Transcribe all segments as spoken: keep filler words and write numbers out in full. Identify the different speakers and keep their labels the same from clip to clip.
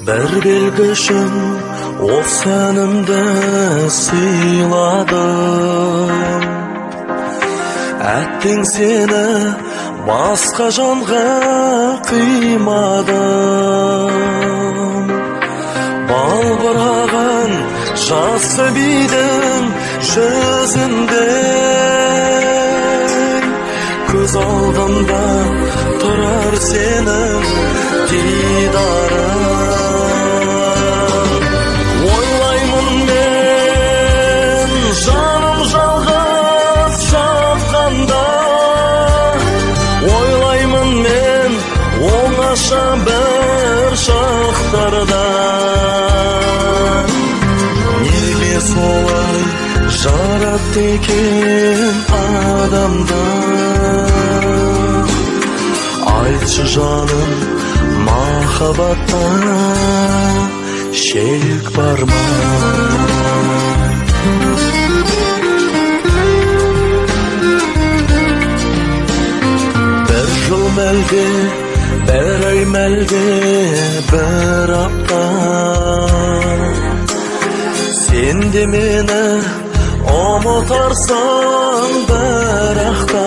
Speaker 1: Bir belgişim o senimde sıyladım. Ettin seni başka canға kıymadım. Balbırağın жасы бидің жүзіндей, көз алдымда тұрар сенің дидарың. Ойлаймын мен жаным жалғыз жатқанда, ойлаймын мен оңаша бір шақтарда. Неге солай жаратты екен адамды? Айтшы жаным, махаббатта шек бар ма? Bir жыл мәлге, bir ай мәлге, bir апта. Sen de meni unutarsan birakta.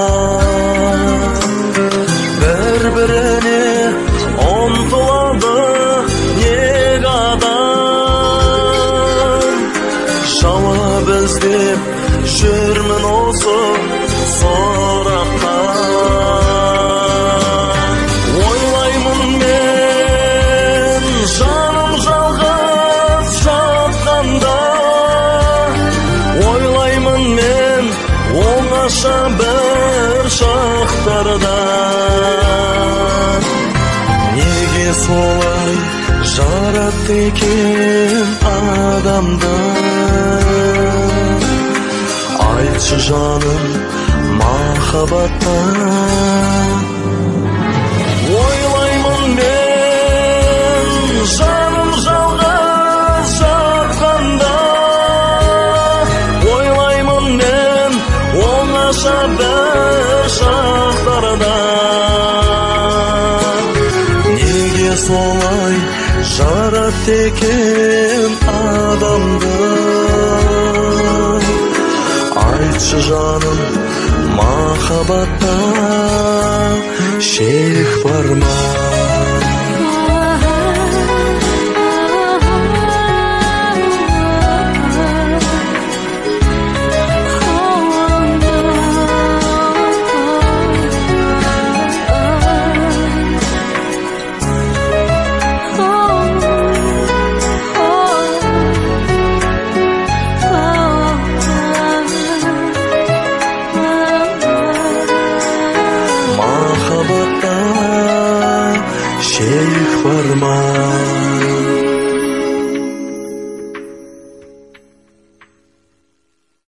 Speaker 1: Bir-birini untulады nega adam. Javob izlep жүрмін осы сұраққа. Ойлаймын мен жаным жалғыз жатқанда, ойлаймын мен оңаша бір шақтарда. Неге солай жаратты екен адамды? Айтшы жаным, махаббатта. Ойлаймын мен жаным жалғыз жатқанда, ойлаймын мен оңаша бір шақтарда. Неге солай жаратты екен адамды? Айтшы жаным, махаббатта шек бар ма? Шейх var mı?